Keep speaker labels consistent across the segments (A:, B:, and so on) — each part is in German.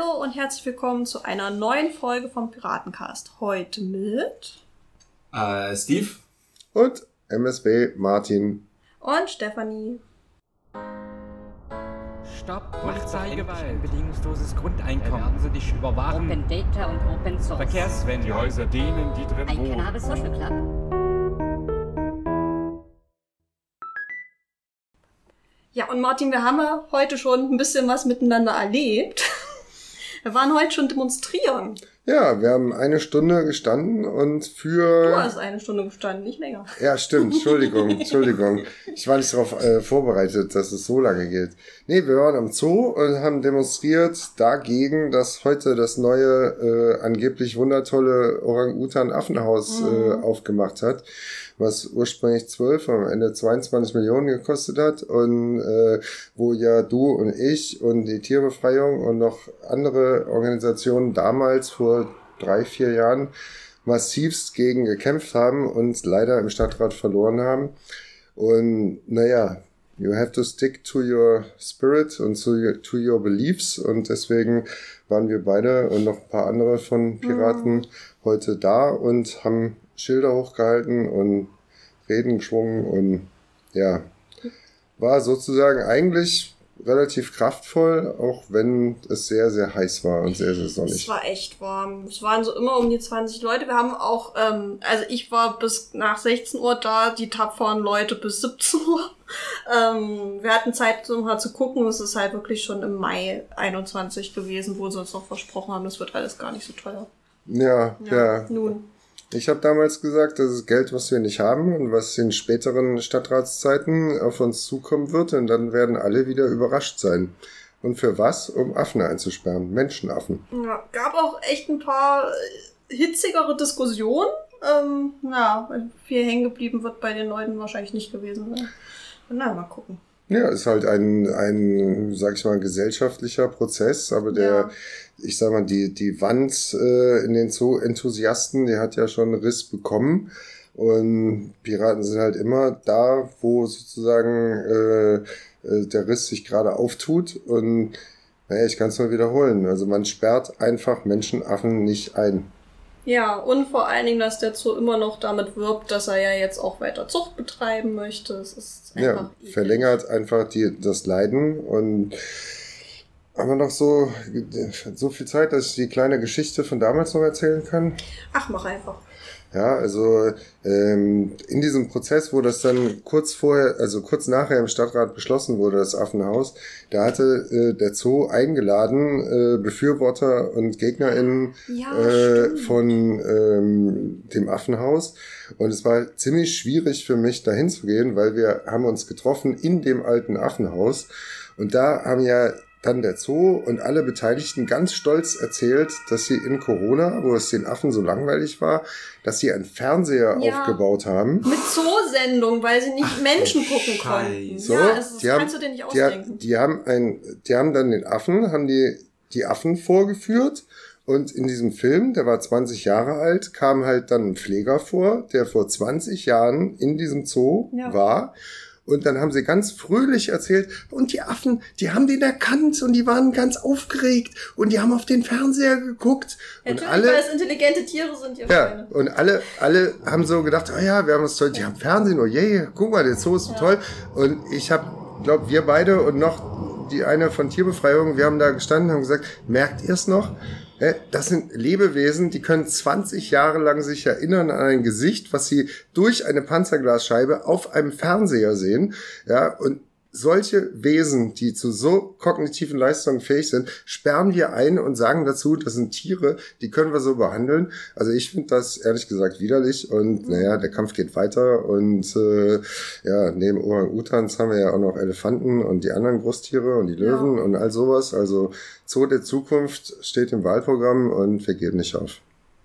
A: Hallo und herzlich willkommen zu einer neuen Folge vom Piratencast. Heute mit
B: Steve
C: und MSB Martin
A: und Stefanie.
D: Stopp, Polizeigewalt, ein bedingungsloses Grundeinkommen. Werden Sie dich überwachen?
E: Open Data und Open Source.
D: Verkehrswende.
F: Die Häuser denen, die drin
E: Ein
F: wohnen.
E: Cannabis Social Club.
A: Ja, und Martin, wir haben ja heute schon ein bisschen was miteinander erlebt. Wir waren heute schon demonstrieren.
C: Ja, wir haben 1 Stunde gestanden und
A: Du hast 1 Stunde gestanden, nicht länger.
C: Ja, stimmt. Entschuldigung. Ich war nicht darauf vorbereitet, dass es so lange geht. Nee, wir waren am Zoo und haben demonstriert dagegen, dass heute das neue, angeblich wundertolle Orang-Utan-Affenhaus aufgemacht hat, was ursprünglich 12, am Ende 22 Millionen gekostet hat und wo ja du und ich und die Tierbefreiung und noch andere Organisationen damals vor 3-4 Jahren massivst gegen gekämpft haben und leider im Stadtrat verloren haben. Und naja, you have to stick to your spirit und to your beliefs, und deswegen waren wir beide und noch ein paar andere von Piraten heute da und haben Schilder hochgehalten und Reden geschwungen und ja, war sozusagen eigentlich relativ kraftvoll, auch wenn es sehr, sehr heiß war und sehr, sehr sonnig.
A: Es war echt warm. Es waren so immer um die 20 Leute. Wir haben auch, also ich war bis nach 16 Uhr da, die tapferen Leute bis 17 Uhr. Wir hatten Zeit, um mal zu gucken. Es ist halt wirklich schon im Mai 21 gewesen, wo sie uns noch versprochen haben, das wird alles gar nicht so teuer.
C: Ja.
A: Nun.
C: Ich habe damals gesagt, das ist Geld, was wir nicht haben und was in späteren Stadtratszeiten auf uns zukommen wird, und dann werden alle wieder überrascht sein. Und für was? Um Affen einzusperren, Menschenaffen.
A: Ja, gab auch echt ein paar hitzigere Diskussionen. Viel hängen geblieben wird bei den Leuten wahrscheinlich nicht gewesen sein. Na, mal gucken.
C: Ja, ist halt ein, sag ich mal, gesellschaftlicher Prozess, aber ich sag mal, die Wand in den Zoo-Enthusiasten, die hat ja schon einen Riss bekommen, und Piraten sind halt immer da, wo sozusagen der Riss sich gerade auftut, und naja, ich kann es nur wiederholen, also man sperrt einfach Menschenaffen nicht ein.
A: Ja, und vor allen Dingen, dass der Zoo immer noch damit wirbt, dass er ja jetzt auch weiter Zucht betreiben möchte. Es ist einfach
C: verlängert einfach das Leiden. Und haben wir noch so viel Zeit, dass ich die kleine Geschichte von damals noch erzählen kann?
A: Ach, mach einfach.
C: Ja, also in diesem Prozess, wo das dann kurz nachher im Stadtrat beschlossen wurde, das Affenhaus, da hatte der Zoo eingeladen, Befürworter und GegnerInnen von dem Affenhaus. Und es war ziemlich schwierig für mich, da hinzugehen, weil wir haben uns getroffen in dem alten Affenhaus. Und da haben ja dann der Zoo und alle Beteiligten ganz stolz erzählt, dass sie in Corona, wo es den Affen so langweilig war, dass sie einen Fernseher aufgebaut haben.
A: Mit Zoosendung, weil sie nicht Menschen gucken konnten.
C: So,
A: ja, das kannst du dir nicht ausdenken.
C: Die haben dann den Affen, haben die Affen vorgeführt, und in diesem Film, der war 20 Jahre alt, kam halt dann ein Pfleger vor, der vor 20 Jahren in diesem Zoo war. Und dann haben sie ganz fröhlich erzählt, und die Affen, die haben den erkannt und die waren ganz aufgeregt und die haben auf den Fernseher geguckt.
A: Natürlich,
C: und alle,
A: weil es intelligente Tiere sind.
C: Ja, und alle haben so gedacht, oh ja, wir haben was toll, die haben Fernsehen, oh je, guck mal, der Zoo ist so toll. Und ich glaube, wir beide und noch die eine von Tierbefreiung, wir haben da gestanden und haben gesagt, merkt ihr es noch? Das sind Lebewesen, die können 20 Jahre lang sich erinnern an ein Gesicht, was sie durch eine Panzerglasscheibe auf einem Fernseher sehen. Ja, und solche Wesen, die zu so kognitiven Leistungen fähig sind, sperren wir ein und sagen dazu, das sind Tiere, die können wir so behandeln. Also ich finde das ehrlich gesagt widerlich, und naja, der Kampf geht weiter, und neben Orang-Utans haben wir ja auch noch Elefanten und die anderen Großtiere und die Löwen und all sowas. Also Zoo der Zukunft steht im Wahlprogramm und wir geben nicht auf.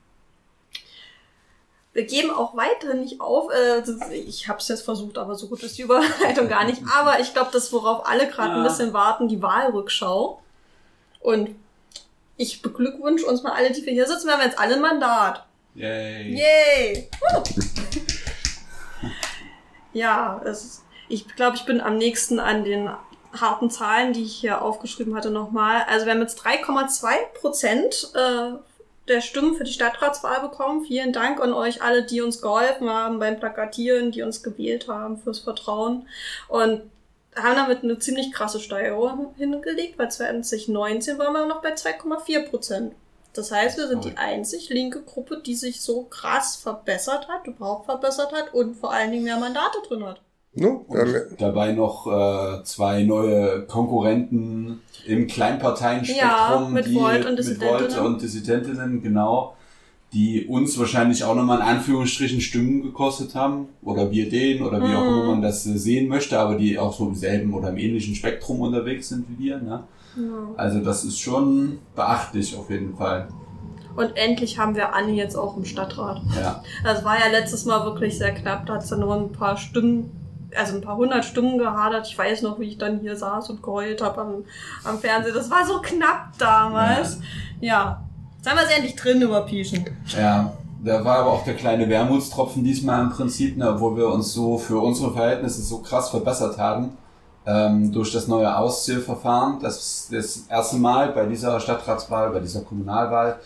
A: Wir geben auch weiterhin nicht auf. Ich habe es jetzt versucht, aber so gut ist die Überleitung gar nicht. Aber ich glaube, das, worauf alle gerade ein bisschen warten, die Wahlrückschau. Und ich beglückwünsche uns mal alle, die wir hier sitzen. Wir haben jetzt alle ein Mandat. Yay! Ja, ich glaube, ich bin am nächsten an den harten Zahlen, die ich hier aufgeschrieben hatte, nochmal. Also wir haben jetzt 3,2% der Stimmen für die Stadtratswahl bekommen. Vielen Dank an euch alle, die uns geholfen haben beim Plakatieren, die uns gewählt haben fürs Vertrauen. Und haben damit eine ziemlich krasse Steigerung hingelegt, weil 2019 waren wir noch bei 2,4%. Das heißt, wir sind die einzig linke Gruppe, die sich so krass verbessert hat, überhaupt verbessert hat und vor allen Dingen mehr Mandate drin hat.
C: No,
B: dabei noch 2 neue Konkurrenten im Kleinparteienspektrum,
A: mit Volt und
B: Dissidentinnen, genau, die uns wahrscheinlich auch nochmal in Anführungsstrichen Stimmen gekostet haben, oder wir denen, oder wie auch immer man das sehen möchte, aber die auch so im selben oder im ähnlichen Spektrum unterwegs sind wie wir, ne? Ja. Also das ist schon beachtlich auf jeden Fall.
A: Und endlich haben wir Anni jetzt auch im Stadtrat.
B: Ja.
A: Das war ja letztes Mal wirklich sehr knapp, da hat es dann nur ein paar Stimmen, also ein paar 100 Stimmen gehadert. Ich weiß noch, wie ich dann hier saß und geheult habe am Fernsehen. Das war so knapp damals. Ja. Jetzt haben wir es endlich drin über Pieschen.
B: Ja, da war aber auch der kleine Wermutstropfen diesmal im Prinzip, ne, obwohl wir uns so für unsere Verhältnisse so krass verbessert haben. Durch das neue Auszählverfahren, das erste Mal bei dieser Stadtratswahl, bei dieser Kommunalwahl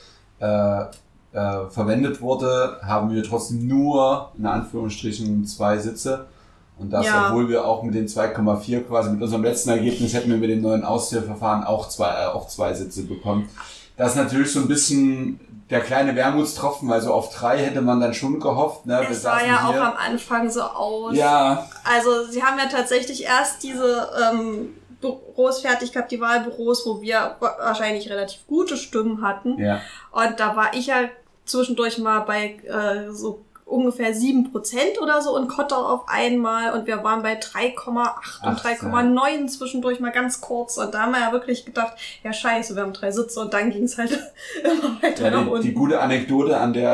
B: verwendet wurde, haben wir trotzdem nur, in Anführungsstrichen, 2 Sitze. Und das, obwohl wir auch mit den 2,4 quasi mit unserem letzten Ergebnis hätten wir mit dem neuen Auszählverfahren auch zwei Sitze bekommen. Das ist natürlich so ein bisschen der kleine Wermutstropfen, weil so auf 3 hätte man dann schon gehofft. Ne?
A: Es sah ja auch am Anfang so aus.
B: Ja.
A: Also sie haben ja tatsächlich erst diese Büros fertig gehabt, die Wahlbüros, wo wir wahrscheinlich relativ gute Stimmen hatten. Ja. Und da war ich ja zwischendurch mal bei so ungefähr 7% oder so in Kotter auf einmal und wir waren bei 3,8 und 3,9 zwischendurch mal ganz kurz und da haben wir ja wirklich gedacht, ja scheiße, wir haben 3 Sitze und dann ging es halt immer weiter nach unten.
B: Die gute Anekdote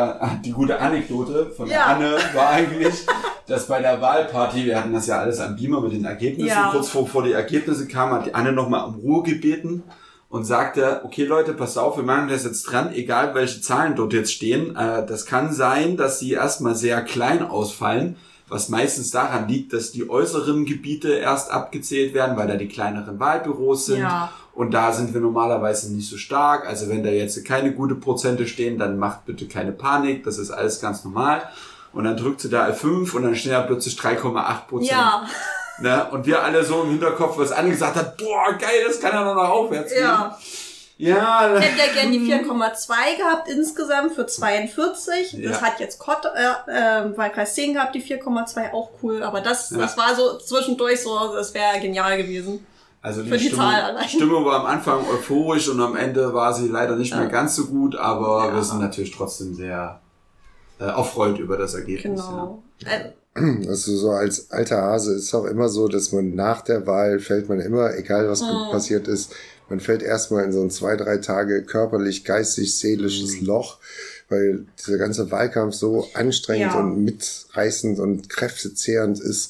B: von der Anne war eigentlich, dass bei der Wahlparty, wir hatten das ja alles am Beamer mit den Ergebnissen, kurz vor die Ergebnisse kamen, hat die Anne nochmal um Ruhe gebeten und sagte, okay Leute, passt auf, wir machen das jetzt dran, egal welche Zahlen dort jetzt stehen. Das kann sein, dass sie erstmal sehr klein ausfallen, was meistens daran liegt, dass die äußeren Gebiete erst abgezählt werden, weil da die kleineren Wahlbüros sind. Ja. Und da sind wir normalerweise nicht so stark. Also wenn da jetzt keine gute Prozente stehen, dann macht bitte keine Panik, das ist alles ganz normal. Und dann drückt sie da F5 und dann stehen da plötzlich 3,8%. Ja. Ne? Und wir alle so im Hinterkopf, was angesagt hat, boah, geil, das kann ja noch nach aufwärts gehen. Ja.
A: Ich hätte ja gern die 4,2 gehabt insgesamt für 42. Das hat jetzt Wahlkreis 10 gehabt, die 4,2, auch cool. Aber das war so zwischendurch so, das wäre genial gewesen.
B: Also die Stimmung war am Anfang euphorisch und am Ende war sie leider nicht mehr ganz so gut, aber wir sind natürlich trotzdem sehr erfreut über das Ergebnis.
A: Genau.
B: Ja.
C: Also so als alter Hase ist es auch immer so, dass man nach der Wahl fällt man immer, egal was passiert ist, man fällt erstmal in so ein 2-3 Tage körperlich, geistig, seelisches Loch, weil dieser ganze Wahlkampf so anstrengend und mitreißend und kräftezehrend ist.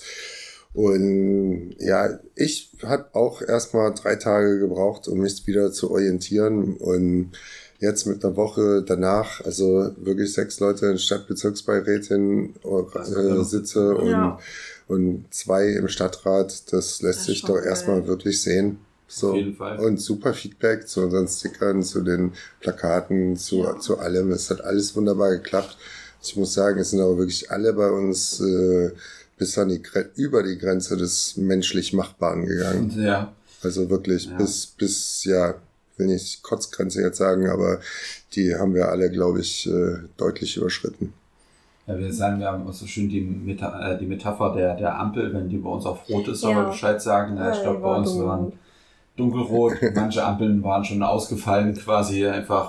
C: Und ja, ich habe auch erstmal 3 Tage gebraucht, um mich wieder zu orientieren und jetzt mit einer Woche danach, also wirklich 6 Leute in Stadtbezirksbeirätin sitze und 2 im Stadtrat, das lässt sich doch erstmal wirklich sehen. So. Auf jeden Fall. Und super Feedback zu unseren Stickern, zu den Plakaten, zu allem. Es hat alles wunderbar geklappt. Ich muss sagen, es sind aber wirklich alle bei uns bis an über die Grenze des menschlich Machbaren gegangen.
B: Ja.
C: Also wirklich bis will nicht Kotzgrenze jetzt sagen, aber die haben wir alle, glaube ich, deutlich überschritten.
B: Ja, wir haben auch so schön die Metapher der Ampel, wenn die bei uns auf Rot ist, soll man Bescheid sagen. Ich glaube, bei uns waren dunkelrot, manche Ampeln waren schon ausgefallen, quasi einfach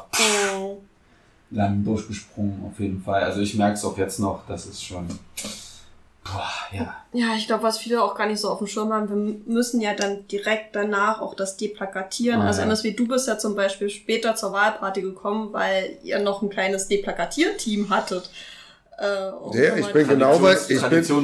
B: lang durchgesprungen, auf jeden Fall. Also ich merke es auch jetzt noch, das ist schon...
A: Ja, ich glaube, was viele auch gar nicht so auf dem Schirm haben, wir müssen ja dann direkt danach auch das deplakatieren. Also MSW, du bist ja zum Beispiel später zur Wahlparty gekommen, weil ihr noch ein kleines Deplakatierteam hattet.
C: Ich bin genau bei diesen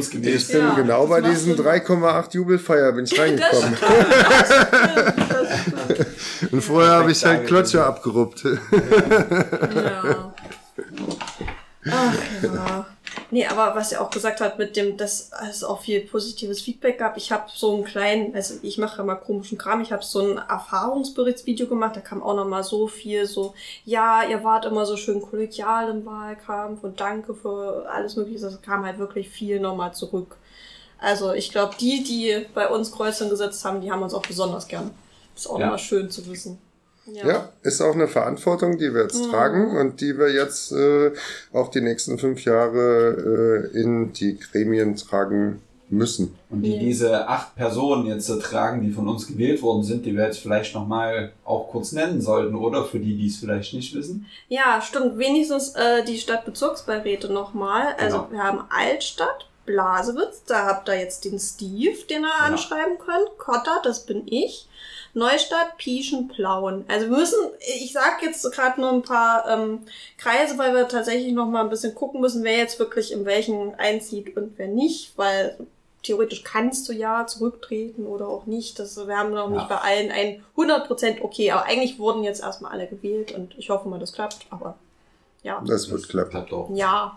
C: 3,8 Jubelfeier bin ich reingekommen. Das stimmt. Und vorher habe ich halt Klotsche abgeruppt.
A: Ja. Ach ja. Nee, aber was er auch gesagt hat mit dem, dass es auch viel positives Feedback gab. Ich habe so einen kleinen, also ich mache immer komischen Kram, ich habe so ein Erfahrungsberichtsvideo gemacht, da kam auch nochmal so viel so, ja, ihr wart immer so schön kollegial im Wahlkampf und danke für alles Mögliche. Das kam halt wirklich viel nochmal zurück. Also ich glaube, die bei uns Kreuzchen gesetzt haben, die haben uns auch besonders gern. Ist auch nochmal schön zu wissen.
C: Ja, ist auch eine Verantwortung, die wir jetzt tragen und die wir jetzt auch die nächsten 5 Jahre in die Gremien tragen müssen.
B: Und diese 8 Personen jetzt tragen, die von uns gewählt worden sind, die wir jetzt vielleicht nochmal auch kurz nennen sollten, oder? Für die es vielleicht nicht wissen.
A: Ja, stimmt. Wenigstens die Stadtbezirksbeiräte nochmal. Also wir haben Altstadt, Blasewitz, da habt ihr jetzt den Steve, den ihr anschreiben könnt. Kotter, das bin ich. Neustadt, Pieschen, Plauen. Also wir müssen, ich sag jetzt gerade nur ein paar Kreise, weil wir tatsächlich noch mal ein bisschen gucken müssen, wer jetzt wirklich in welchen einzieht und wer nicht, weil theoretisch kannst du ja zurücktreten oder auch nicht. Wir haben noch nicht bei allen ein 100% okay, aber eigentlich wurden jetzt erstmal alle gewählt und ich hoffe mal, das klappt, aber ja.
C: Das wird klappen.
B: Klappt auch.
A: Ja.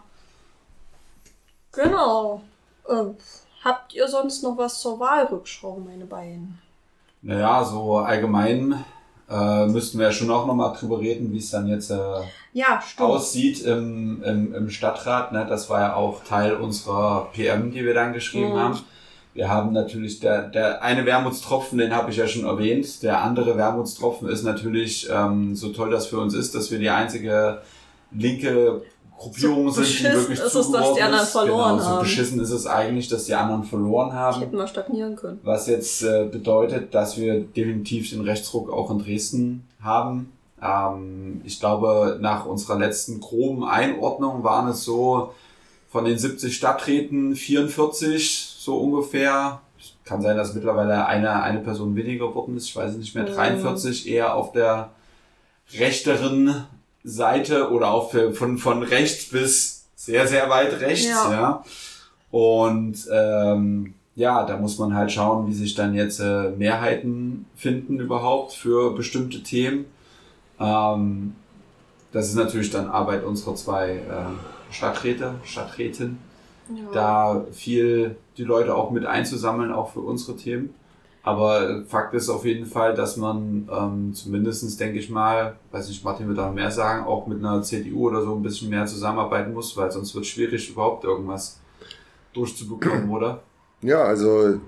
A: Genau. Habt ihr sonst noch was zur Wahlrückschau, meine beiden?
B: Naja, so allgemein müssten wir ja schon auch nochmal drüber reden, wie es dann jetzt aussieht im Stadtrat. Ne? Das war ja auch Teil unserer PM, die wir dann geschrieben haben. Wir haben natürlich, der eine Wermutstropfen, den habe ich ja schon erwähnt. Der andere Wermutstropfen ist natürlich, so toll das für uns ist, dass wir die einzige linke Gruppierung sind, die wirklich
A: ist es, dass die anderen verloren
B: haben. So beschissen ist es eigentlich, dass die anderen verloren haben.
A: Die hätten mal stagnieren können.
B: Was jetzt bedeutet, dass wir definitiv den Rechtsruck auch in Dresden haben. Ich glaube, nach unserer letzten groben Einordnung waren es so von den 70 Stadträten 44 so ungefähr. Kann sein, dass mittlerweile eine Person weniger geworden ist. Ich weiß nicht mehr. 43 eher auf der rechteren Seite oder auch von rechts bis sehr, sehr weit rechts, ja. Und da muss man halt schauen, wie sich dann jetzt Mehrheiten finden überhaupt für bestimmte Themen. Das ist natürlich dann Arbeit unserer 2 Stadträten, da viel die Leute auch mit einzusammeln, auch für unsere Themen. Aber Fakt ist auf jeden Fall, dass man zumindestens, denke ich mal, weiß nicht, Martin wird da mehr sagen, auch mit einer CDU oder so ein bisschen mehr zusammenarbeiten muss, weil sonst wird es schwierig, überhaupt irgendwas durchzubekommen, oder?
C: Ja, also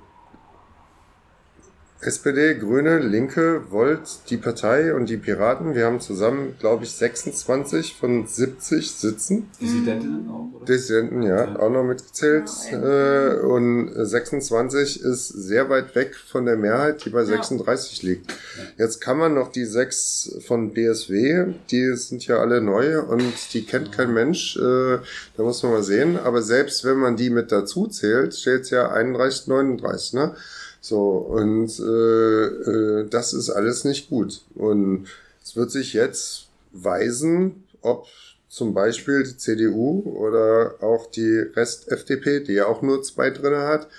C: SPD, Grüne, Linke, Volt, die Partei und die Piraten, wir haben zusammen, glaube ich, 26 von 70 Sitzen.
B: Dissidentinnen auch, oder?
C: Dissidenten, auch noch mitgezählt. Und 26 ist sehr weit weg von der Mehrheit, die bei 36 liegt. Jetzt kann man noch die 6 von BSW, die sind ja alle neu und die kennt kein Mensch. Da muss man mal sehen. Aber selbst wenn man die mit dazu zählt, steht es ja 31, 39, ne? So, und das ist alles nicht gut. Und es wird sich jetzt weisen, ob zum Beispiel die CDU oder auch die Rest-FDP, die ja auch nur 2 drin hat,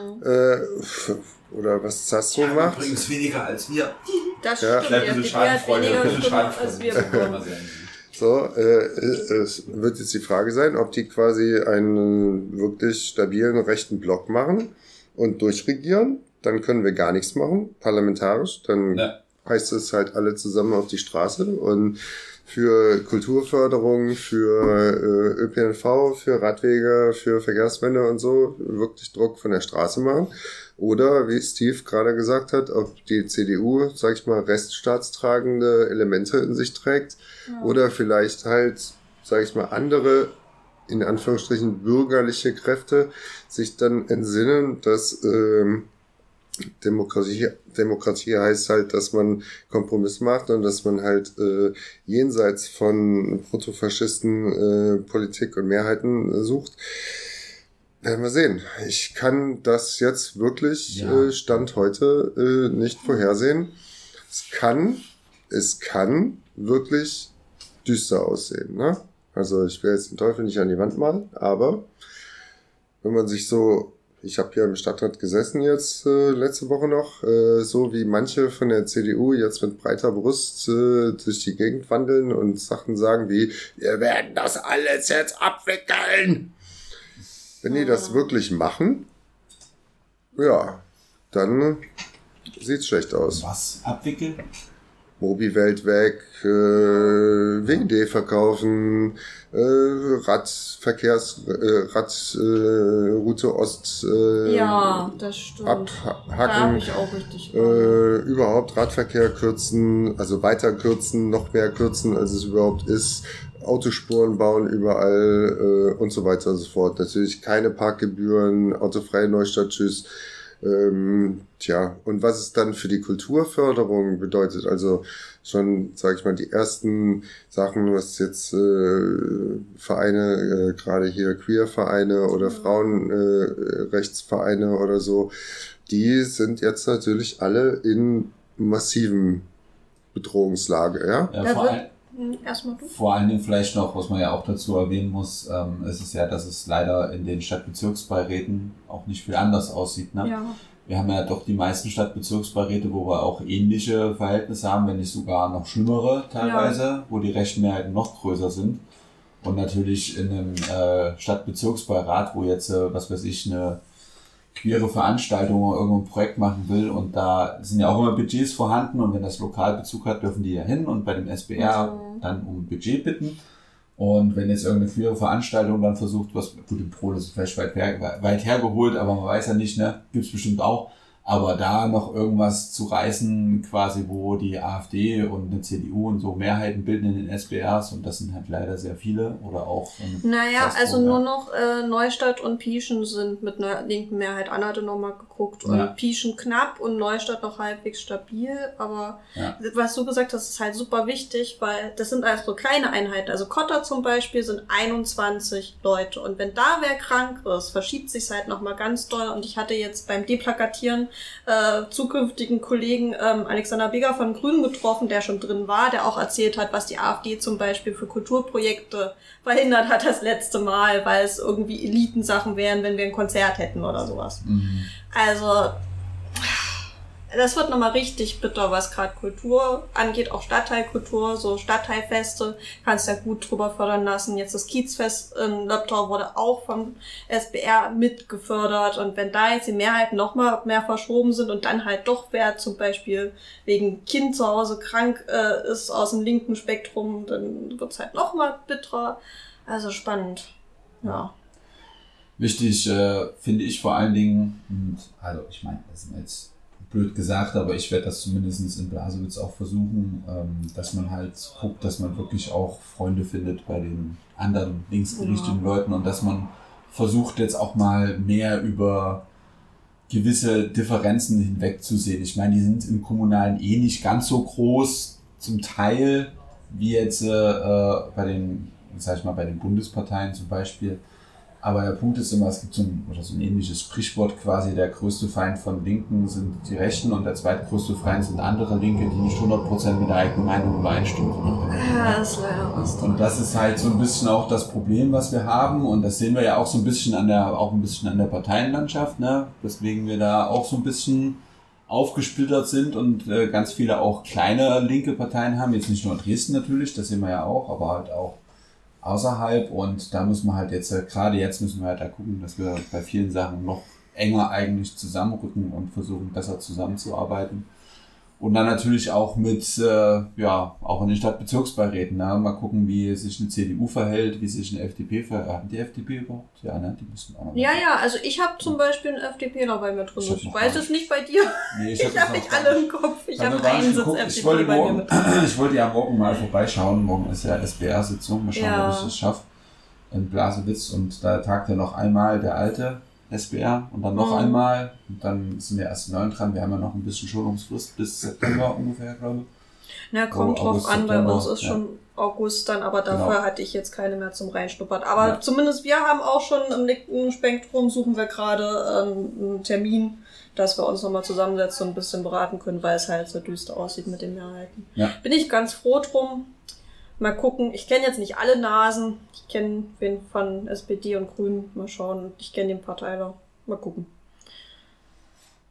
C: oder was das so macht.
B: Übrigens weniger als wir.
A: Das stimmt.
B: Ein bisschen Schadenfreude,
A: als wir bekommen.
C: So, es wird jetzt die Frage sein, ob die quasi einen wirklich stabilen rechten Block machen und durchregieren. Dann können wir gar nichts machen, parlamentarisch. Dann heißt es halt alle zusammen auf die Straße und für Kulturförderung, für ÖPNV, für Radwege, für Verkehrswende und so wirklich Druck von der Straße machen. Oder, wie Steve gerade gesagt hat, ob die CDU, sag ich mal, rechtsstaatstragende Elemente in sich trägt. Oder vielleicht halt, sag ich mal, andere, in Anführungsstrichen, bürgerliche Kräfte sich dann entsinnen, dass Demokratie heißt halt, dass man Kompromiss macht und dass man halt jenseits von Protofaschisten Politik und Mehrheiten sucht. Werden wir sehen. Ich kann das jetzt wirklich Stand heute nicht vorhersehen. Es kann wirklich düster aussehen, ne? Also ich will jetzt den Teufel nicht an die Wand malen, aber wenn man sich so, ich habe ja im Stadtrat gesessen jetzt letzte Woche noch, so wie manche von der CDU jetzt mit breiter Brust durch die Gegend wandeln und Sachen sagen wie, wir werden das alles jetzt abwickeln. Wenn die das wirklich machen, ja, dann sieht's schlecht aus.
B: Was abwickeln?
C: Mobi-Welt weg, WD verkaufen, Route Ost
A: ja, das stimmt.
C: abhacken.
A: Da habe ich auch richtig
C: überhaupt Radverkehr kürzen, also weiter kürzen, noch mehr kürzen, als es überhaupt ist. Autospuren bauen überall und so weiter und so fort. Natürlich keine Parkgebühren, autofreie Neustadt, tschüss. Tja, und was es dann für die Kulturförderung bedeutet, also schon, sag ich mal, die ersten Sachen, was jetzt Vereine, gerade hier Queer-Vereine oder Frauenrechtsvereine oder so, die sind jetzt natürlich alle in massiven Bedrohungslage, ja?
B: Vor allen Dingen vielleicht noch, was man ja auch dazu erwähnen muss, ist es ja, dass es leider in den Stadtbezirksbeiräten auch nicht viel anders aussieht. Ne?
A: Ja.
B: Wir haben ja doch die meisten Stadtbezirksbeiräte, wo wir auch ähnliche Verhältnisse haben, wenn nicht sogar noch schlimmere teilweise, wo die rechten Mehrheiten noch größer sind. Und natürlich in einem Stadtbezirksbeirat, wo jetzt, was weiß ich, eine queere Veranstaltung oder irgendein Projekt machen will und da sind ja auch immer Budgets vorhanden und wenn das Lokalbezug hat, dürfen die ja hin und bei dem SBR dann um Budget bitten. Und wenn jetzt irgendeine queere Veranstaltung dann versucht, was, gut, im Pro ist vielleicht weit hergeholt, aber man weiß ja nicht, ne, gibt's bestimmt auch, aber da noch irgendwas zu reißen, quasi, wo die AfD und eine CDU und so Mehrheiten bilden in den SBRs und das sind halt leider sehr viele oder auch...
A: Naja, also nur noch Neustadt und Pieschen sind mit einer linken Mehrheit. Anna hatte nochmal geguckt und Pieschen knapp und Neustadt noch halbwegs stabil, aber was du gesagt hast, ist halt super wichtig, weil das sind also so kleine Einheiten. Also Kotter zum Beispiel sind 21 Leute und wenn da wer krank ist, verschiebt sich's halt nochmal ganz doll und ich hatte jetzt beim Deplakatieren zukünftigen Kollegen Alexander Beger von Grünen getroffen, der schon drin war, der auch erzählt hat, was die AfD zum Beispiel für Kulturprojekte verhindert hat das letzte Mal, weil es irgendwie Elitensachen wären, wenn wir ein Konzert hätten oder sowas. Mhm. Also das wird nochmal richtig bitter, was gerade Kultur angeht, auch Stadtteilkultur, so Stadtteilfeste, kannst ja gut drüber fördern lassen. Jetzt das Kiezfest in Löbtau wurde auch vom SBR mitgefördert und wenn da jetzt die Mehrheiten nochmal mehr verschoben sind und dann halt doch wer zum Beispiel wegen Kind zu Hause krank ist aus dem linken Spektrum, dann wird's halt nochmal bitterer. Also spannend, ja.
B: Wichtig finde ich vor allen Dingen, also ich meine, das ist jetzt blöd gesagt, aber ich werde das zumindest in Blasewitz auch versuchen, dass man halt guckt, dass man wirklich auch Freunde findet bei den anderen linksgerichteten Leuten und dass man versucht jetzt auch mal mehr über gewisse Differenzen hinwegzusehen. Ich meine, die sind im Kommunalen nicht ganz so groß, zum Teil wie jetzt bei den, sag ich mal, bei den Bundesparteien zum Beispiel. Aber der Punkt ist immer, es gibt so ein ähnliches Sprichwort quasi, der größte Feind von Linken sind die Rechten und der zweitgrößte Feind sind andere Linke, die nicht 100% mit der eigenen Meinung übereinstimmen.
A: Ja, das ist leider was.
B: Und das ist halt so ein bisschen auch das Problem, was wir haben und das sehen wir ja auch so ein bisschen an der Parteienlandschaft, ne? Weswegen wir da auch so ein bisschen aufgesplittert sind und ganz viele auch kleine linke Parteien haben, jetzt nicht nur in Dresden natürlich, das sehen wir ja auch, aber halt auch außerhalb und da müssen wir halt jetzt, gerade jetzt müssen wir halt da gucken, dass wir bei vielen Sachen noch enger eigentlich zusammenrücken und versuchen besser zusammenzuarbeiten. Und dann natürlich auch mit, auch in den Stadtbezirksbeiräten, ne? Mal gucken, wie sich eine CDU verhält, wie sich eine FDP verhält. Haben die FDP überhaupt? Ja, ne? Die müssen auch noch.
A: Ja, also ich habe zum Beispiel einen FDPler bei mir drin. Ich weiß es nicht bei dir. Nee, ich habe nicht alle im Kopf. Ich habe einen Sitz FDP bei mir mit.
B: Ich wollte ja morgen mal vorbeischauen. Morgen ist ja SBR-Sitzung. Mal schauen, ob ich das schaffe. In Blasewitz. Und da tagt ja noch einmal der alte SBR und dann noch einmal und dann sind wir erst 9 dran. Wir haben ja noch ein bisschen Schonungsfrist bis September ungefähr, glaube ich.
A: Na, kommt drauf an, bei uns ist schon August dann, aber dafür hatte ich jetzt keine mehr zum Reinschnuppern. Aber zumindest wir haben auch schon im linken Spektrum, suchen wir gerade einen Termin, dass wir uns nochmal zusammensetzen und ein bisschen beraten können, weil es halt so düster aussieht mit den Mehrheiten. Ja. Bin ich ganz froh drum. Mal gucken, ich kenne jetzt nicht alle Nasen. Ich kenne wen von SPD und Grünen. Mal schauen. Ich kenne den Parteiler. Mal gucken.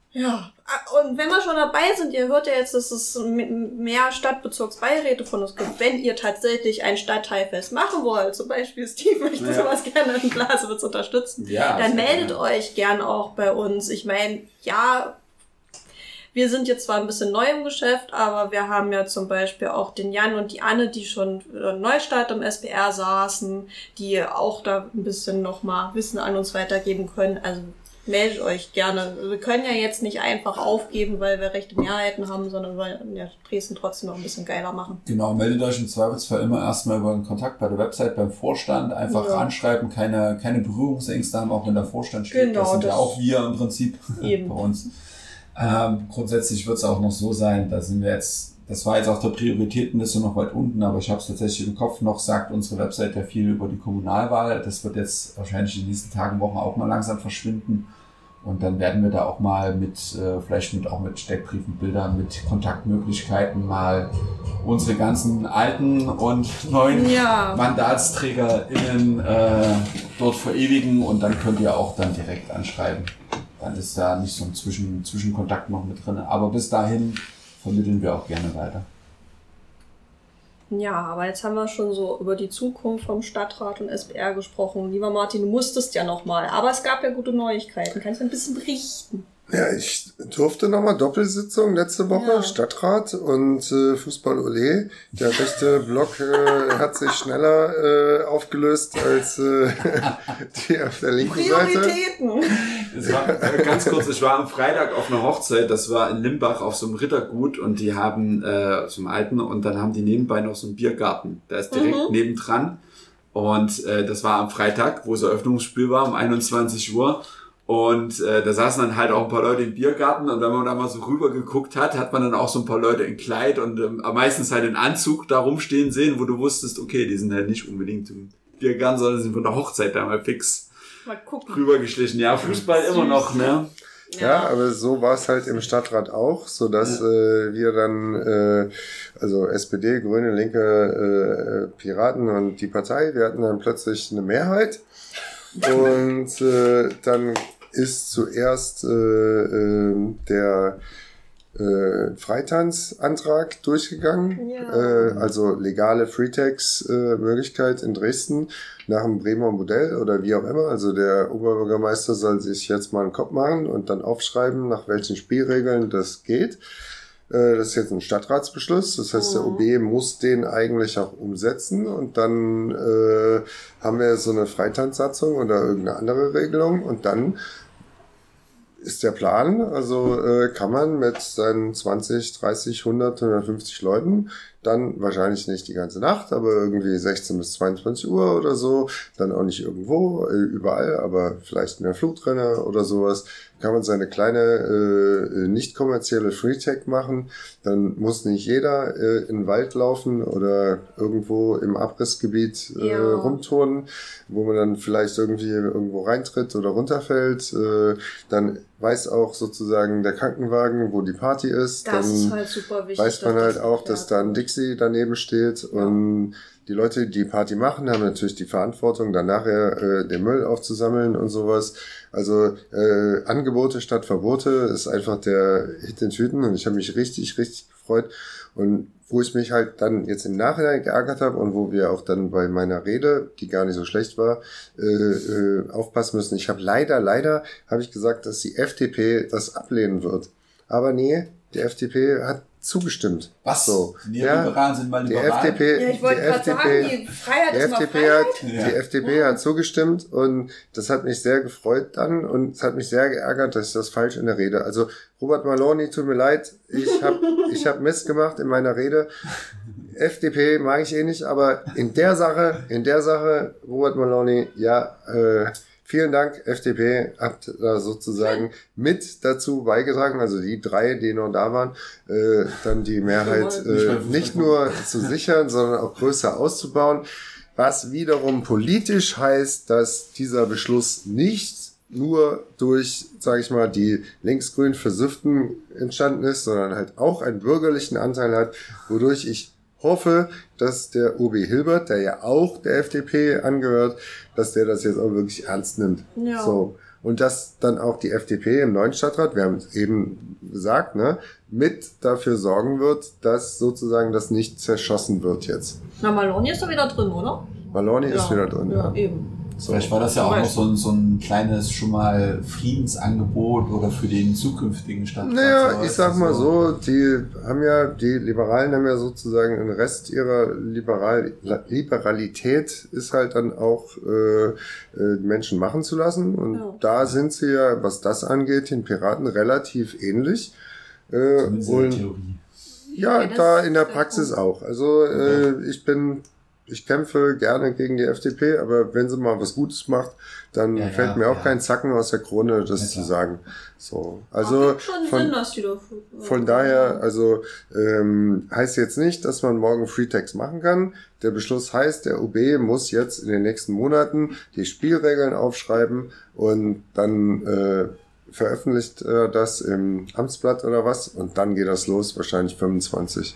A: Ja, und wenn wir schon dabei sind, ihr hört ja jetzt, dass es mehr Stadtbezirksbeiräte von uns gibt. Wenn ihr tatsächlich ein Stadtteilfest machen wollt, zum Beispiel Steve möchte sowas gerne in Blasewitz unterstützen, dann meldet euch gern auch bei uns. Ich meine, ja, wir sind jetzt zwar ein bisschen neu im Geschäft, aber wir haben ja zum Beispiel auch den Jan und die Anne, die schon in Neustadt im SBR saßen, die auch da ein bisschen nochmal Wissen an uns weitergeben können. Also meldet euch gerne. Wir können ja jetzt nicht einfach aufgeben, weil wir rechte Mehrheiten haben, sondern wollen ja Dresden trotzdem noch ein bisschen geiler machen.
B: Genau, meldet euch im Zweifelsfall immer erstmal über einen Kontakt bei der Website, beim Vorstand. Einfach anschreiben, keine Berührungsängste haben, auch wenn der Vorstand steht.
A: Genau,
B: das sind ja auch wir im Prinzip bei uns. Grundsätzlich wird es auch noch so sein, das war jetzt auf der Prioritätenliste noch weit unten, aber ich habe es tatsächlich im Kopf noch, sagt unsere Website ja viel über die Kommunalwahl. Das wird jetzt wahrscheinlich in den nächsten Tagen, Wochen auch mal langsam verschwinden. Und dann werden wir da auch mal vielleicht mit Steckbriefen, Bildern, mit Kontaktmöglichkeiten mal unsere ganzen alten und neuen MandatsträgerInnen dort verewigen und dann könnt ihr auch dann direkt anschreiben. Dann ist da nicht so ein Zwischenkontakt noch mit drin. Aber bis dahin vermitteln wir auch gerne weiter.
A: Ja, aber jetzt haben wir schon so über die Zukunft vom Stadtrat und SBR gesprochen. Lieber Martin, du musstest ja nochmal. Aber es gab ja gute Neuigkeiten. Kannst du ein bisschen berichten?
C: Ja, ich durfte nochmal Doppelsitzung letzte Woche, Stadtrat und Fußball Ole. Der rechte Block hat sich schneller aufgelöst als die auf der linken
A: Prioritäten.
C: Seite.
B: Es war, ganz kurz, ich war am Freitag auf einer Hochzeit, das war in Limbach auf so einem Rittergut und die haben, so einem alten, und dann haben die nebenbei noch so einen Biergarten. Der ist direkt nebendran und das war am Freitag, wo das Eröffnungsspiel war, um 21 Uhr. Und da saßen dann halt auch ein paar Leute im Biergarten und wenn man da mal so rüber geguckt hat man dann auch so ein paar Leute in Kleid und meistens halt in Anzug da rumstehen sehen, wo du wusstest, okay, die sind halt nicht unbedingt im Biergarten, sondern sind von der Hochzeit da mal fix rübergeschlichen. Ja, Fußball immer noch, ne?
C: Ja, aber so war es halt im Stadtrat auch, so dass wir dann, also SPD, Grüne, Linke, Piraten und die Partei, wir hatten dann plötzlich eine Mehrheit und dann ist zuerst der Freitanzantrag durchgegangen, also legale Freetax-Möglichkeit in Dresden nach dem Bremer Modell oder wie auch immer. Also der Oberbürgermeister soll sich jetzt mal einen Kopf machen und dann aufschreiben, nach welchen Spielregeln das geht. Das ist jetzt ein Stadtratsbeschluss, das heißt, der OB muss den eigentlich auch umsetzen und dann haben wir so eine Freitanzsatzung oder irgendeine andere Regelung und dann ist der Plan, also kann man mit seinen 20, 30, 100, 150 Leuten dann wahrscheinlich nicht die ganze Nacht, aber irgendwie 16 bis 22 Uhr oder so, dann auch nicht irgendwo, überall, aber vielleicht in der Flugtrenne oder sowas, kann man seine kleine, nicht kommerzielle Freetech machen, dann muss nicht jeder in den Wald laufen oder irgendwo im Abrissgebiet rumturnen, wo man dann vielleicht irgendwie irgendwo reintritt oder runterfällt, dann weiß auch sozusagen der Krankenwagen, wo die Party ist,
A: das
C: dann
A: ist halt super wichtig,
C: weiß man halt auch, dass da ein Dixie daneben steht und die Leute, die Party machen, haben natürlich die Verantwortung, dann nachher den Müll aufzusammeln und sowas. Also Angebote statt Verbote ist einfach der Hit in Tüten und ich habe mich richtig, richtig gefreut. Und wo ich mich halt dann jetzt im Nachhinein geärgert habe und wo wir auch dann bei meiner Rede, die gar nicht so schlecht war, aufpassen müssen. Ich habe leider habe ich gesagt, dass die FDP das ablehnen wird. Aber nee, die FDP hat zugestimmt.
B: Was?
C: So.
B: Die Liberalen sind mal liberal?
C: Die FDP,
A: ja, ich wollte gerade sagen, die Freiheit ist mal Freiheit.
C: Die FDP hat zugestimmt und das hat mich sehr gefreut dann und es hat mich sehr geärgert, dass ich das falsch in der Rede. Also Robert Maloney, tut mir leid, ich hab Mist gemacht in meiner Rede. FDP mag ich eh nicht, aber in der Sache, Robert Maloney, vielen Dank, FDP, habt da sozusagen mit dazu beigetragen, also die 3, die noch da waren, dann die Mehrheit nicht nur zu sichern, sondern auch größer auszubauen, was wiederum politisch heißt, dass dieser Beschluss nicht nur durch, sage ich mal, die linksgrün Versifften entstanden ist, sondern halt auch einen bürgerlichen Anteil hat, wodurch ich hoffe, dass der OB Hilbert, der ja auch der FDP angehört, dass der das jetzt auch wirklich ernst nimmt.
A: Ja.
C: So. Und dass dann auch die FDP im neuen Stadtrat, wir haben es eben gesagt, ne, mit dafür sorgen wird, dass sozusagen das nicht zerschossen wird jetzt.
A: Na, Maloney ist da wieder drin, oder?
C: Maloney ist wieder drin, ja.
A: Eben.
C: So.
B: Vielleicht war das ja auch noch so ein kleines schon mal Friedensangebot oder für den zukünftigen Stadtrat.
C: Naja, ich sag mal so, die Liberalen haben ja sozusagen den Rest ihrer Liberalität ist halt dann auch die Menschen machen zu lassen. Und da sind sie ja, was das angeht, den Piraten relativ ähnlich.
B: In der Theorie.
C: Ja, da in der Praxis auch. Also ich kämpfe gerne gegen die FDP, aber wenn sie mal was Gutes macht, dann fällt mir auch kein Zacken aus der Krone, das zu sagen. So, also von daher, also heißt jetzt nicht, dass man morgen Freetext machen kann. Der Beschluss heißt, der OB muss jetzt in den nächsten Monaten die Spielregeln aufschreiben und dann veröffentlicht das im Amtsblatt oder was und dann geht das los, wahrscheinlich 25.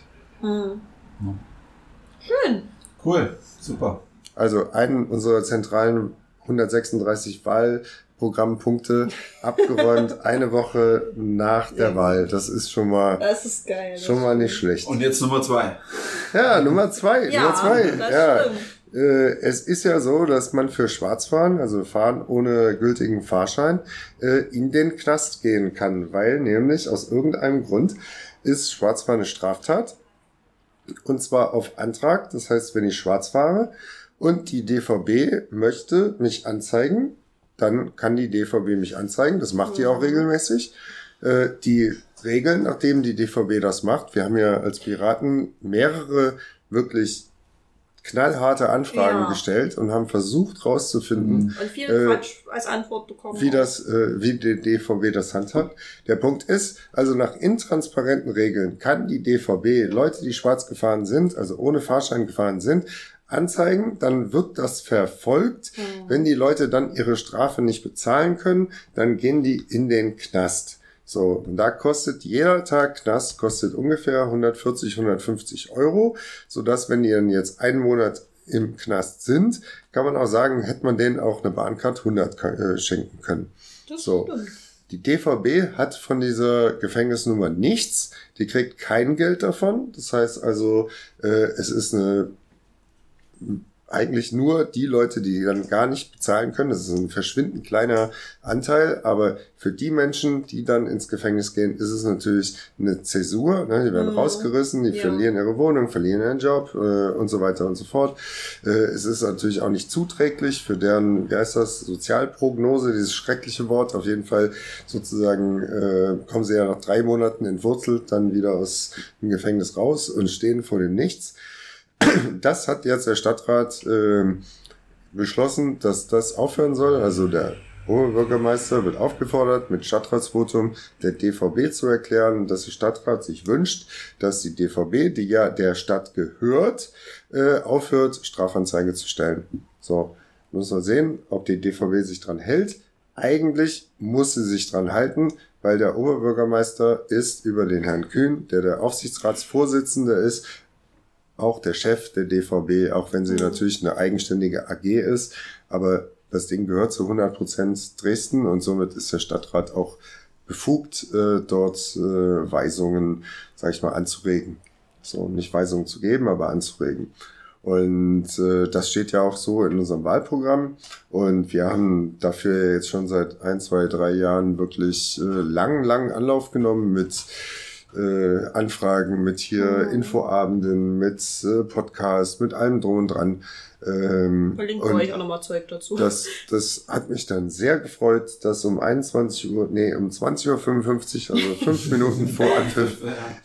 A: Schön.
B: Cool, super.
C: Also einen unserer zentralen 136 Wahlprogrammpunkte abgeräumt, eine Woche nach der Wahl. Das ist schon mal,
A: das ist geil,
C: schon mal nicht schlecht.
B: Und jetzt Nummer 2.
C: Ja, Nummer 2.
A: Ja, das stimmt.
C: Es ist ja so, dass man für Schwarzfahren, also Fahren ohne gültigen Fahrschein, in den Knast gehen kann, weil nämlich aus irgendeinem Grund ist Schwarzfahren eine Straftat. Und zwar auf Antrag, das heißt, wenn ich schwarz fahre und die DVB möchte mich anzeigen, dann kann die DVB mich anzeigen, das macht die auch regelmäßig. Die Regeln, nachdem die DVB das macht, wir haben ja als Piraten mehrere wirklich knallharte Anfragen gestellt und haben versucht rauszufinden,
A: und viel Quatsch als Antwort bekommen,
C: wie die DVB das handhabt. Der Punkt ist, also nach intransparenten Regeln kann die DVB Leute, die schwarz gefahren sind, also ohne Fahrschein gefahren sind, anzeigen, dann wird das verfolgt. Wenn die Leute dann ihre Strafe nicht bezahlen können, dann gehen die in den Knast. So, und da kostet jeder Tag Knast kostet ungefähr 140, 150 €, sodass, wenn die dann jetzt einen Monat im Knast sind, kann man auch sagen, hätte man denen auch eine Bahncard 100 schenken können.
A: Das
C: so.
A: stimmt.
C: Die DVB hat von dieser Gefängnisnummer nichts, die kriegt kein Geld davon. Das heißt also, es ist eigentlich nur die Leute, die dann gar nicht bezahlen können. Das ist ein verschwindend kleiner Anteil, aber für die Menschen, die dann ins Gefängnis gehen, ist es natürlich eine Zäsur. Ne? Die werden rausgerissen, die verlieren ihre Wohnung, verlieren ihren Job und so weiter und so fort. Es ist natürlich auch nicht zuträglich für deren, wie heißt das, Sozialprognose, dieses schreckliche Wort. Auf jeden Fall sozusagen kommen sie ja nach 3 Monaten entwurzelt dann wieder aus dem Gefängnis raus und stehen vor dem Nichts. Das hat jetzt der Stadtrat beschlossen, dass das aufhören soll. Also der Oberbürgermeister wird aufgefordert, mit Stadtratsvotum der DVB zu erklären, dass der Stadtrat sich wünscht, dass die DVB, die ja der Stadt gehört, aufhört, Strafanzeige zu stellen. So, muss man sehen, ob die DVB sich dran hält. Eigentlich muss sie sich dran halten, weil der Oberbürgermeister ist über den Herrn Kühn, der Aufsichtsratsvorsitzende ist, auch der Chef der DVB, auch wenn sie natürlich eine eigenständige AG ist, aber das Ding gehört zu 100% Dresden und somit ist der Stadtrat auch befugt, dort Weisungen, sag ich mal, anzuregen. So, nicht Weisungen zu geben, aber anzuregen. Und das steht ja auch so in unserem Wahlprogramm und wir haben dafür jetzt schon seit 1, 2, 3 Jahren wirklich langen Anlauf genommen mit Anfragen, mit hier Infoabenden, mit Podcasts, mit allem drum und dran.
A: Verlinken wir euch auch nochmal Zeug dazu.
C: Das hat mich dann sehr gefreut, dass um 20:55 Uhr, also 5 Minuten vor Anpfiff,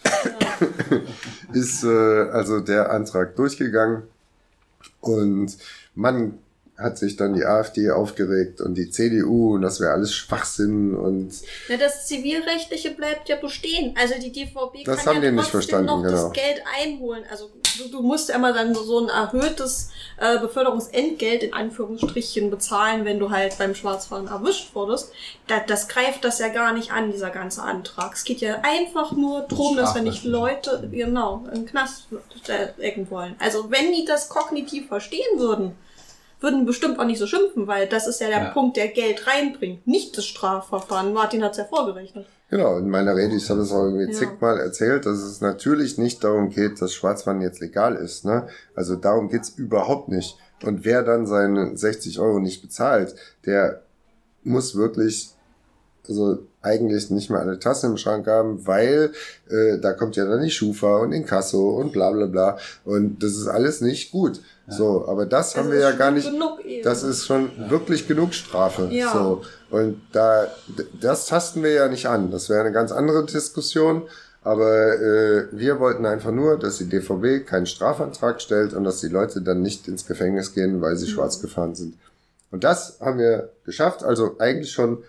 C: ist also der Antrag durchgegangen und man hat sich dann die AfD aufgeregt und die CDU und das wäre alles Schwachsinn und...
A: Ja, das Zivilrechtliche bleibt ja bestehen. Also die DVB
C: das
A: kann
C: haben
A: ja
C: die nicht verstanden,
A: noch
C: genau.
A: das Geld einholen. Also du musst ja immer dann so ein erhöhtes Beförderungsentgelt in Anführungsstrichen bezahlen, wenn du halt beim Schwarzfahren erwischt wurdest. Das greift das ja gar nicht an, dieser ganze Antrag. Es geht ja einfach nur drum, dass wenn nicht Leute in den Knast stecken wollen. Also wenn die das kognitiv verstehen würden, würden bestimmt auch nicht so schimpfen, weil das ist ja der Punkt, der Geld reinbringt, nicht das Strafverfahren. Martin hat's ja vorgerechnet.
C: Genau, in meiner Rede, ich habe es auch irgendwie zigmal erzählt, dass es natürlich nicht darum geht, dass Schwarzfahren jetzt legal ist, ne? Also darum geht's überhaupt nicht. Und wer dann seine 60 € nicht bezahlt, der muss wirklich, also eigentlich nicht mehr alle Tassen im Schrank haben, weil da kommt ja dann die Schufa und Inkasso und bla bla bla. Und das ist alles nicht gut. Ja. So, aber das haben wir ja gar nicht. Das ist schon wirklich genug Strafe. Ja. So. Und das tasten wir ja nicht an. Das wäre eine ganz andere Diskussion. Aber wir wollten einfach nur, dass die DVB keinen Strafantrag stellt und dass die Leute dann nicht ins Gefängnis gehen, weil sie schwarz gefahren sind. Und das haben wir geschafft. Also eigentlich schon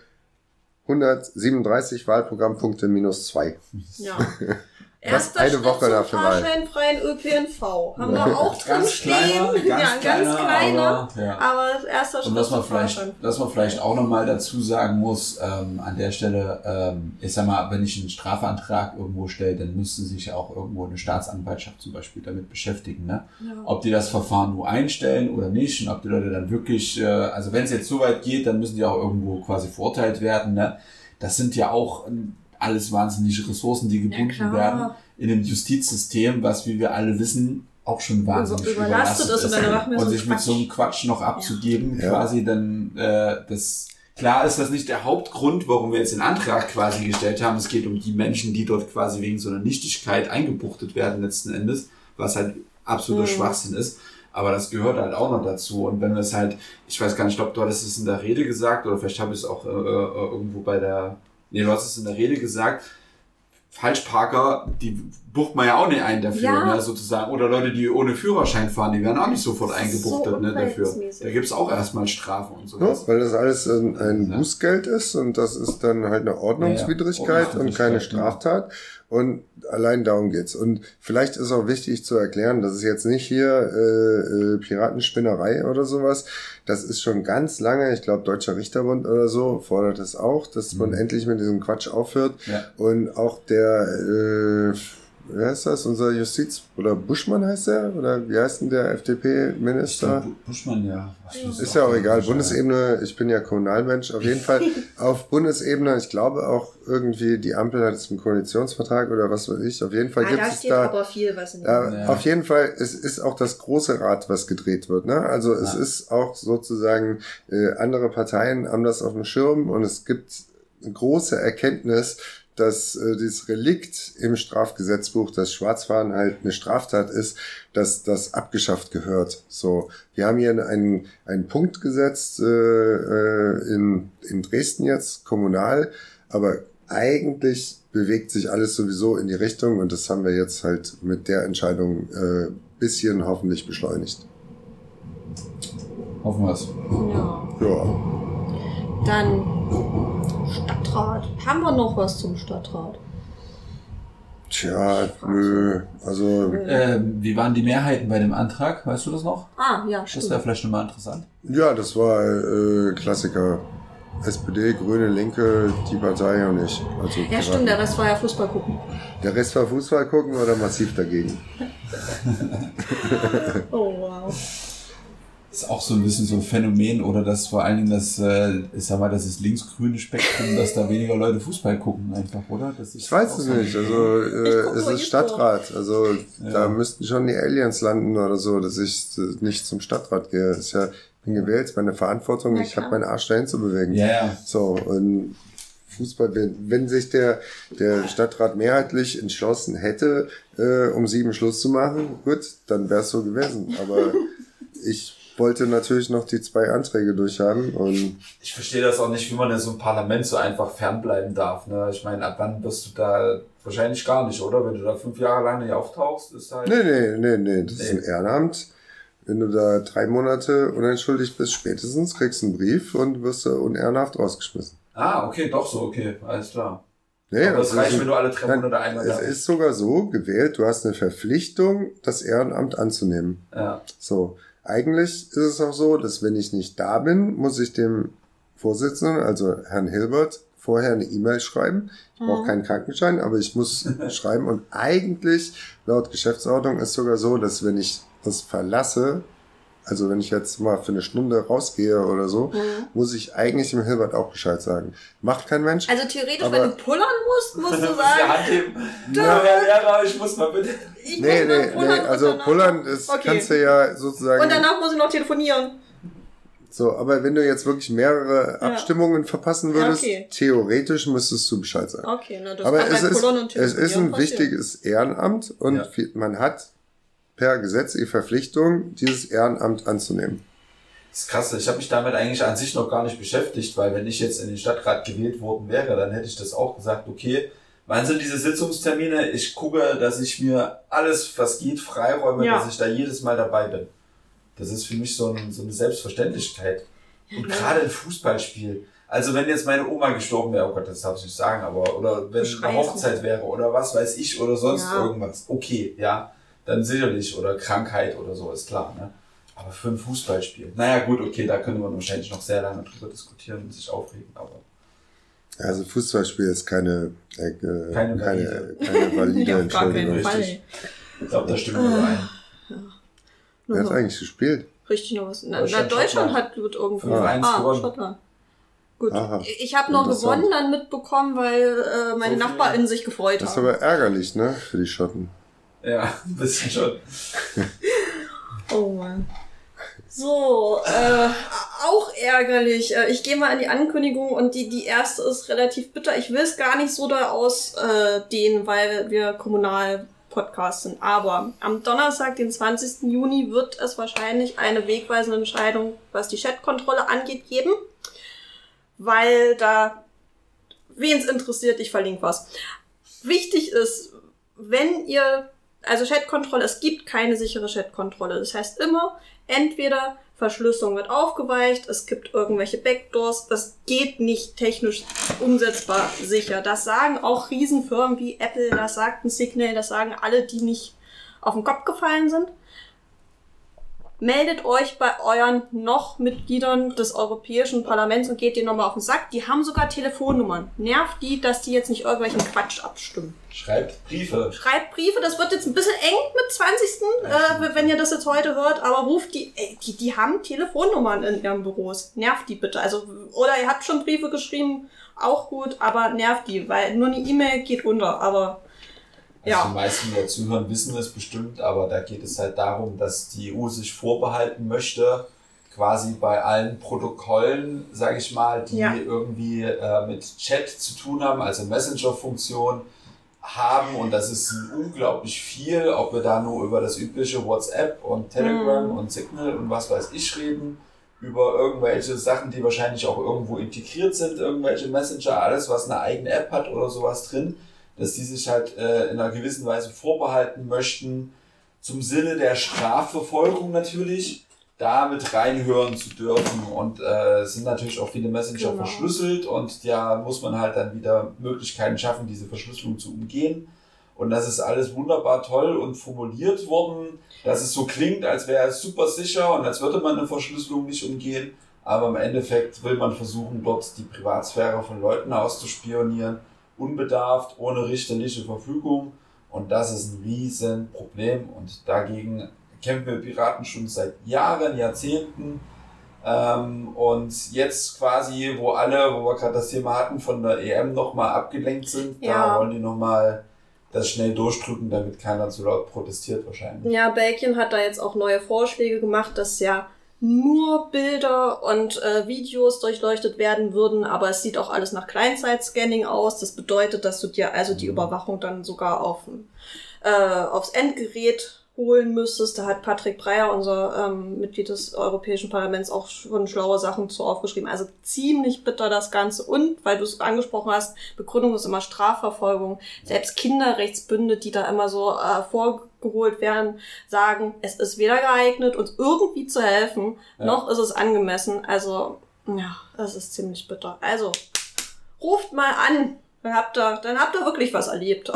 C: 137 Wahlprogrammpunkte -2.
A: Ja.
C: Erster eine Woche nach der Wahl.
A: Fahrscheinfreien ÖPNV. Haben wir auch drin stehen. Ganz kleiner. Aber das erste Schritt.
B: Und was man vielleicht auch nochmal dazu sagen muss, an der Stelle, ich sag mal, wenn ich einen Strafantrag irgendwo stelle, dann müsste sich auch irgendwo eine Staatsanwaltschaft zum Beispiel damit beschäftigen, ne? Ja. Ob die das Verfahren nur einstellen oder nicht und ob die Leute dann wirklich, also wenn es jetzt so weit geht, dann müssen die auch irgendwo quasi verurteilt werden, ne? Das sind ja auch alles wahnsinnige Ressourcen, die gebunden werden in dem Justizsystem, was, wie wir alle wissen, auch schon wahnsinnig überlastet ist. Und sich mit so einem Quatsch noch abzugeben, quasi dann, klar ist das nicht der Hauptgrund, warum wir jetzt den Antrag quasi gestellt haben. Es geht um die Menschen, die dort quasi wegen so einer Nichtigkeit eingebuchtet werden letzten Endes, was halt absoluter Schwachsinn ist. Aber das gehört halt auch noch dazu. Und wenn wir es halt, ich weiß gar nicht, ich glaube, du hattest es in der Rede gesagt, oder vielleicht habe ich es auch irgendwo du hast es in der Rede gesagt, Falschparker, die bucht man ja auch nicht ein dafür, ne, sozusagen. Oder Leute, die ohne Führerschein fahren, die werden auch nicht sofort eingebuchtet, so, ne, dafür. Da gibt's auch erstmal Strafen und sowas.
C: Ja, weil das alles ein Bußgeld ist und das ist dann halt eine Ordnungswidrigkeit und keine Straftat. Und allein darum geht's. Und vielleicht ist auch wichtig zu erklären, das ist jetzt nicht hier Piratenspinnerei oder sowas. Das ist schon ganz lange, ich glaube Deutscher Richterbund oder so fordert es auch, dass man endlich mit diesem Quatsch aufhört. Ja. Und auch der wie heißt das? Unser oder Buschmann heißt der? Oder wie heißt denn der FDP-Minister?
B: Buschmann, ja.
C: Ist ja auch egal. Bundesebene, ich bin ja Kommunalmensch. Auf jeden Fall auf Bundesebene, ich glaube auch irgendwie, die Ampel hat es im Koalitionsvertrag oder was weiß ich. Auf jeden Fall gibt es da. Aber viel, was in auf jeden Fall, es ist auch das große Rad, was gedreht wird. Ne? Also es ist auch sozusagen, andere Parteien haben das auf dem Schirm und es gibt eine große Erkenntnis, dass dieses Relikt im Strafgesetzbuch, das Schwarzfahren halt eine Straftat ist, dass das abgeschafft gehört. So, wir haben hier einen Punkt gesetzt in Dresden jetzt, kommunal, aber eigentlich bewegt sich alles sowieso in die Richtung und das haben wir jetzt halt mit der Entscheidung bisschen hoffentlich beschleunigt.
B: Hoffen wir es.
C: Ja.
A: Dann Stadtrat. Haben wir noch was zum Stadtrat?
C: Tja, nö. Also.
B: Wie waren die Mehrheiten bei dem Antrag? Weißt du das noch?
A: Ja, stimmt.
B: Das wäre vielleicht nochmal interessant.
C: Ja, das war Klassiker. SPD, Grüne, Linke, die Partei und ich. Also
A: ja, stimmt, der Rest war ja Fußball gucken.
C: Der Rest war Fußball gucken oder massiv dagegen.
A: Oh, wow.
B: Das ist auch so ein bisschen so ein Phänomen, oder dass vor allen Dingen das, ich sag mal, das ist linksgrüne Spektrum, dass da weniger Leute Fußball gucken einfach, oder? Das ist
C: ich weiß es nicht, also es ist Stadtrat, also da müssten schon die Aliens landen oder so, dass ich nicht zum Stadtrat gehe. Das ist ja, ich bin gewählt, meine Verantwortung, ich habe meinen Arsch dahin zu bewegen.
B: Ja.
C: So, und Fußball, wenn sich der Stadtrat mehrheitlich entschlossen hätte, um 7 Schluss zu machen, gut, dann wäre es so gewesen, aber ich wollte natürlich noch die 2 Anträge durchhaben und
B: ich verstehe das auch nicht, wie man in so einem Parlament so einfach fernbleiben darf. Ne? Ich meine, ab wann bist du da? Wahrscheinlich gar nicht, oder? Wenn du da 5 Jahre lang nicht auftauchst, ist halt...
C: Nee, das ist ein Ehrenamt. Wenn du da 3 Monate unentschuldigt bist, spätestens kriegst du einen Brief und wirst du unehrenhaft rausgeschmissen.
B: Okay, doch so, okay, alles klar.
C: Nee,
B: aber das reicht, wenn du alle 3 Monate einmal da bist.
C: Es ist sogar so gewählt, du hast eine Verpflichtung, das Ehrenamt anzunehmen.
B: Ja.
C: So. Eigentlich ist es auch so, dass wenn ich nicht da bin, muss ich dem Vorsitzenden, also Herrn Hilbert, vorher eine E-Mail schreiben. Ich brauche keinen Krankenschein, aber ich muss schreiben. Und eigentlich, laut Geschäftsordnung, ist sogar so, dass wenn ich das verlasse, Also wenn ich jetzt mal für eine Stunde rausgehe oder so, muss ich eigentlich dem Hilbert auch Bescheid sagen. Macht kein Mensch.
A: Also theoretisch, wenn du pullern musst du
B: Die
A: sagen,
B: Hand heben. Ja, Herr Lehrer, ich muss mal bitte.
C: Nee, also pullern, das kannst du ja sozusagen...
A: Und danach muss ich noch telefonieren.
C: So, aber wenn du jetzt wirklich mehrere Abstimmungen verpassen würdest, theoretisch müsstest du Bescheid sagen.
A: Okay, na, das
C: aber
A: kann
C: es ist ein wichtiges Ehrenamt und man hat per Gesetz die Verpflichtung, dieses Ehrenamt anzunehmen.
B: Das ist krass, ich habe mich damit eigentlich an sich noch gar nicht beschäftigt, weil wenn ich jetzt in den Stadtrat gewählt worden wäre, dann hätte ich das auch gesagt, okay, wann sind diese Sitzungstermine? Ich gucke, dass ich mir alles, was geht, freiräume, dass ich da jedes Mal dabei bin. Das ist für mich so eine Selbstverständlichkeit. Und gerade ein Fußballspiel. Also wenn jetzt meine Oma gestorben wäre, oh Gott, das darf ich nicht sagen, aber, oder wenn eine Hochzeit wäre oder was weiß ich oder sonst irgendwas. Okay, ja, dann sicherlich. Oder Krankheit oder so, ist klar, ne? Aber für ein Fußballspiel. Naja, gut, okay, da könnte man wahrscheinlich noch sehr lange drüber diskutieren und sich aufregen, aber.
C: Also Fußballspiel ist keine valide Entscheidung.
B: Richtig. Ich glaube, da stimmen wir überein.
C: Wer hat eigentlich gespielt?
A: Richtig noch was. Deutschland wird irgendwo.
B: 5-1
A: Schottland. Gut.
C: Aha.
A: Ich habe noch gewonnen dann mitbekommen, weil meine NachbarInnen sich gefreut haben.
C: Das ist aber ärgerlich, ne? Für die Schotten.
B: Ja, ein bisschen schon.
A: Oh Mann. So, auch ärgerlich. Ich gehe mal in die Ankündigung und die erste ist relativ bitter. Ich will es gar nicht so da ausdehnen, weil wir Kommunalpodcast sind. Aber am Donnerstag, den 20. Juni, wird es wahrscheinlich eine wegweisende Entscheidung, was die Chatkontrolle angeht, geben. Weil da, wen es interessiert, ich verlinke was. Wichtig ist, wenn ihr, also Chatkontrolle, es gibt keine sichere Chatkontrolle. Das heißt immer, entweder Verschlüsselung wird aufgeweicht, es gibt irgendwelche Backdoors, das geht nicht technisch umsetzbar sicher. Das sagen auch Riesenfirmen wie Apple, das sagt ein Signal, das sagen alle, die nicht auf den Kopf gefallen sind. Meldet euch bei euren noch Mitgliedern des Europäischen Parlaments und geht denen nochmal auf den Sack. Die haben sogar Telefonnummern. Nervt die, dass die jetzt nicht irgendwelchen Quatsch abstimmen.
B: Schreibt Briefe.
A: Das wird jetzt ein bisschen eng mit 20. Wenn ihr das jetzt heute hört, aber ruft die haben Telefonnummern in ihren Büros. Nervt die bitte. Also, oder ihr habt schon Briefe geschrieben, auch gut, aber nervt die, weil nur eine E-Mail geht unter, aber
B: die meisten, die ja zuhören, wissen es bestimmt, aber da geht es halt darum, dass die EU sich vorbehalten möchte, quasi bei allen Protokollen, sage ich mal, die irgendwie mit Chat zu tun haben, also Messenger-Funktion haben, und das ist unglaublich viel, ob wir da nur über das übliche WhatsApp und Telegram und Signal und was weiß ich reden, über irgendwelche Sachen, die wahrscheinlich auch irgendwo integriert sind, irgendwelche Messenger, alles, was eine eigene App hat oder sowas drin, dass die sich halt in einer gewissen Weise vorbehalten möchten, zum Sinne der Strafverfolgung natürlich, da mit reinhören zu dürfen. Und es sind natürlich auch viele Messenger verschlüsselt, und da muss man halt dann wieder Möglichkeiten schaffen, diese Verschlüsselung zu umgehen. Und das ist alles wunderbar toll und formuliert worden, dass es so klingt, als wäre es super sicher und als würde man eine Verschlüsselung nicht umgehen. Aber im Endeffekt will man versuchen, dort die Privatsphäre von Leuten auszuspionieren, unbedarft, ohne richterliche Verfügung, und das ist ein Riesenproblem, und dagegen kämpfen wir Piraten schon seit Jahren, Jahrzehnten, und jetzt quasi, wo wir gerade das Thema hatten, von der EM nochmal abgelenkt sind, da wollen die nochmal das schnell durchdrücken, damit keiner zu laut protestiert wahrscheinlich.
A: Ja, Belgien hat da jetzt auch neue Vorschläge gemacht, dass nur Bilder und Videos durchleuchtet werden würden, aber es sieht auch alles nach Kleinzeit-Scanning aus. Das bedeutet, dass du dir also die Überwachung dann sogar aufs Endgerät holen müsstest. Da hat Patrick Breyer, unser Mitglied des Europäischen Parlaments, auch schon schlaue Sachen zu aufgeschrieben. Also ziemlich bitter das Ganze. Und, weil du es angesprochen hast, Begründung ist immer Strafverfolgung. Selbst Kinderrechtsbünde, die da immer so vorgeholt werden, sagen, es ist weder geeignet, uns irgendwie zu helfen, noch ist es angemessen. Also, ja, das ist ziemlich bitter. Also, ruft mal an. Dann habt ihr wirklich was erlebt.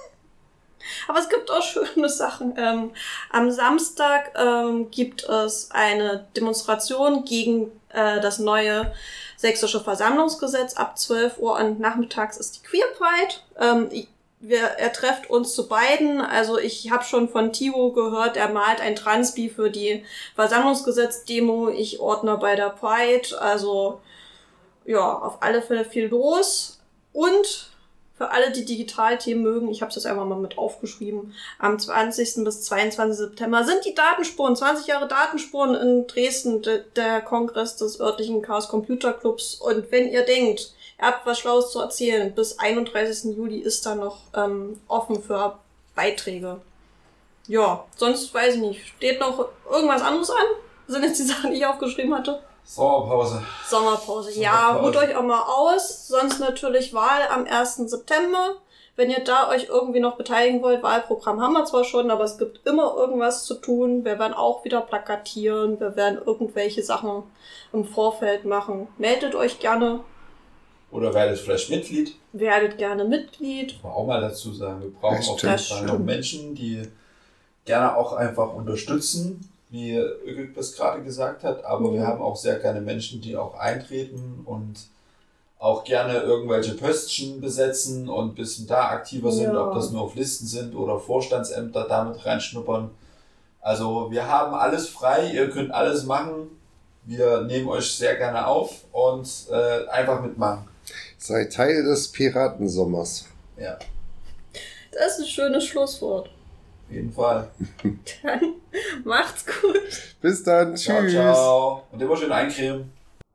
A: Aber es gibt auch schöne Sachen. Am Samstag gibt es eine Demonstration gegen das neue sächsische Versammlungsgesetz ab 12 Uhr und nachmittags ist die Queer Pride. er trefft uns zu beiden. Also ich habe schon von Tio gehört, er malt ein Transpi für die Versammlungsgesetz-Demo. Ich Ordner bei der Pride. Also ja, auf alle Fälle viel los. Und für alle, die Digitalthemen mögen, ich habe es jetzt einfach mal mit aufgeschrieben, am 20. bis 22. September sind die Datenspuren, 20 Jahre Datenspuren in Dresden, der Kongress des örtlichen Chaos Computer Clubs. Und wenn ihr denkt, ihr habt was Schlaues zu erzählen, bis 31. Juli ist da noch offen für Beiträge. Ja, sonst weiß ich nicht. Steht noch irgendwas anderes an? Sind jetzt die Sachen, die ich aufgeschrieben hatte? Sommerpause. Ja, ruht euch auch mal aus. Sonst natürlich Wahl am 1. September. Wenn ihr da euch irgendwie noch beteiligen wollt, Wahlprogramm haben wir zwar schon, aber es gibt immer irgendwas zu tun. Wir werden auch wieder plakatieren. Wir werden irgendwelche Sachen im Vorfeld machen. Meldet euch gerne.
B: Oder werdet vielleicht Mitglied.
A: Werdet gerne Mitglied.
B: Muss man auch mal dazu sagen. Wir brauchen auf jeden Fall noch Menschen, die gerne auch einfach unterstützen, wie Ögük das gerade gesagt hat, aber wir haben auch sehr gerne Menschen, die auch eintreten und auch gerne irgendwelche Pöstchen besetzen und ein bisschen da aktiver sind, ob das nur auf Listen sind oder Vorstandsämter damit reinschnuppern. Also wir haben alles frei, ihr könnt alles machen, wir nehmen euch sehr gerne auf und einfach mitmachen.
C: Seid Teil des Piratensommers.
B: Ja.
A: Das ist ein schönes Schlusswort.
B: Auf jeden Fall.
A: Dann macht's gut.
C: Bis dann. Tschüss.
B: Ciao. Und immer schön eincremen.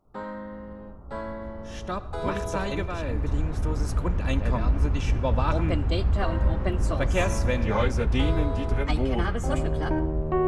D: Stopp, Polizeigewalt, bedingungsloses Grundeinkommen. Werden Sie dich überwachen.
E: Open Data und Open Source.
D: Verkehrswende.
F: Die Häuser denen, die drin
E: Ein
F: wohnen.
E: Cannabis Social Club.